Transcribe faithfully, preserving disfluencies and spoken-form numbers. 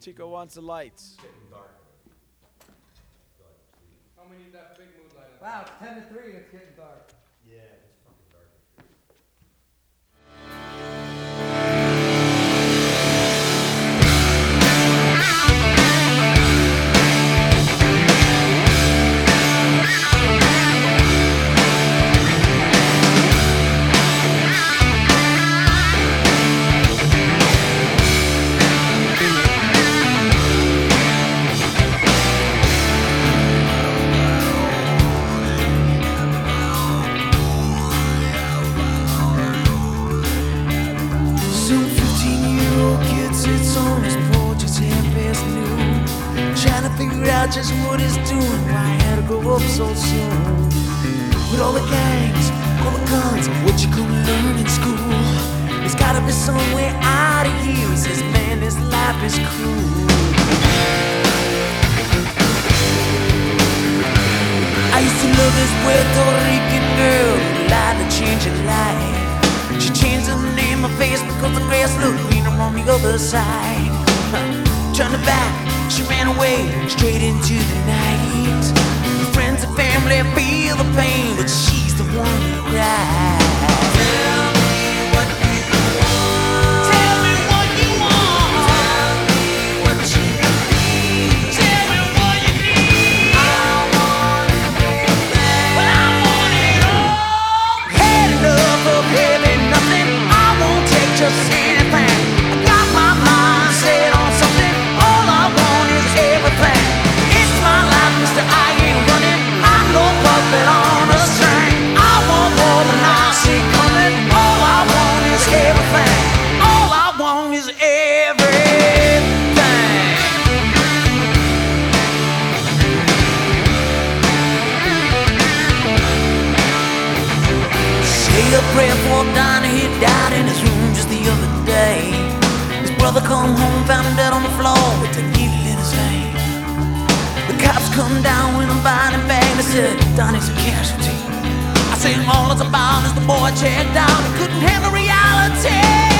Chico wants the lights. How many need that big moonlight? Wow, it's ten to three, it's getting dark. Yeah, it's fucking dark. Some fifteen-year-old kid sits on his porch, it's half past noon, trying to figure out just what he's doing, why he had to grow up so soon. With all the gangs, all the guns, what you gonna learn in school? There's gotta be somewhere out of here. He says, man, this life is cruel. I used to love this Puerto Rican girl who lied to change her life. She changed her name, her face, because the grass looked greener on the other side. Turned her back, she ran away, straight into the night. Her friends and family feel the pain, but she's the one who cries. Tell me what you want. Tell me what you want. Tell me what you need. Tell me what you need. I want everything. Well, I want it all. Had enough of having nothing. I won't take just anything. I got my mind set on something. All I want is everything. It's my life, mister, I ain't running. I'm no puppet on a string. I want more than I see coming. All I want is everything. All I want is everything. Say a prayer for Donnie, he died in his room just the other day. His brother come home, found him dead on the floor with a needle in his vein. The cops come down with a body bag. They said, Donnie's a casualty. I say all it's about is the boy checked out and couldn't handle reality.